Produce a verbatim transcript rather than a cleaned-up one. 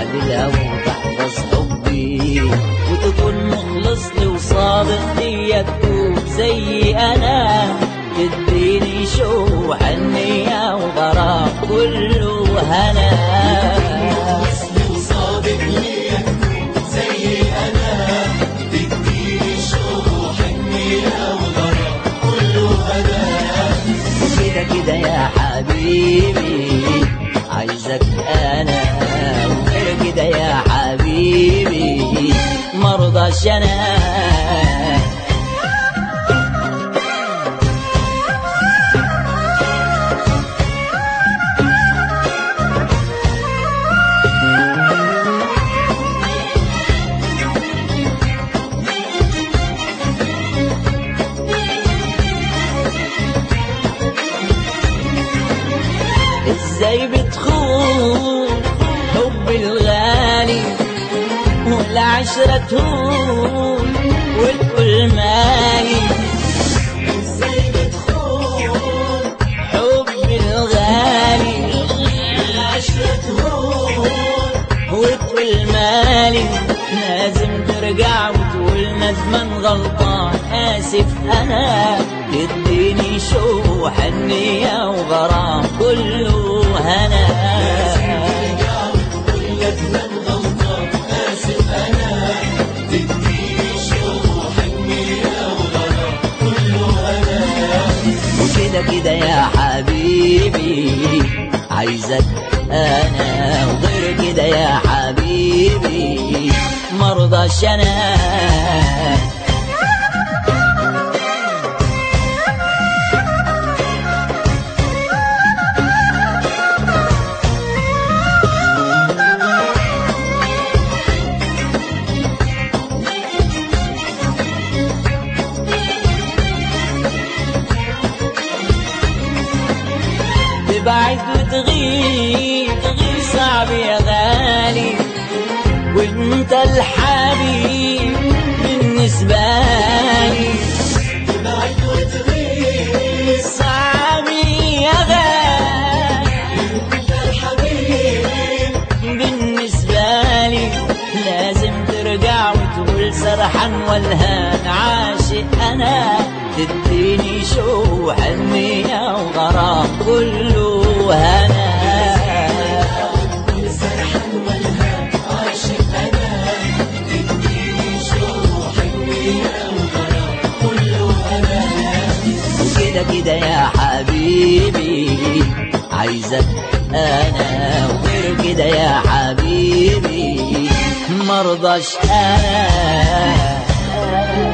بالهوى وتحفظ حبي، وتكون مخلص لي وصادق ليا، تكون زي انا تديني شو حنية وغرام كله هنا. وصادق ليا تكون زي انا تديني شو حنية وغرام كله هنا. كده كده يا حبيبي عايزك انا، وغير كده يا حبيبي مرضاش انا. ازاي بتخون حب الغالي والعشرة تهون وتقول مالي؟ ازاي بتخون حب الغالي والعشرة تهون وتقول مالي؟ لازم ترجع وتقول ندمان غلطان آسف أنا، تديني شو حنية وغرام كله هنا. وكده كده يا حبيبي عايزك انا، وغير كده يا حبيبي مرضاش انا. تبعد وتغيب صعب يا غالي، وانت الحبيب بالنسبة لي. تبعد وتغيب صعب يا غالي، وانت الحبيب بالنسبة لي. لازم ترجع وتقول سرحان والهان عاشق انا، تديني شو حنية وغرام كله هنا. سرحان والهان عاشق انا، تديني شو حنية وغرام كله هنا. وكده كده يا حبيبي عايزك انا، وغير كده يا حبيبي مرضاش انا.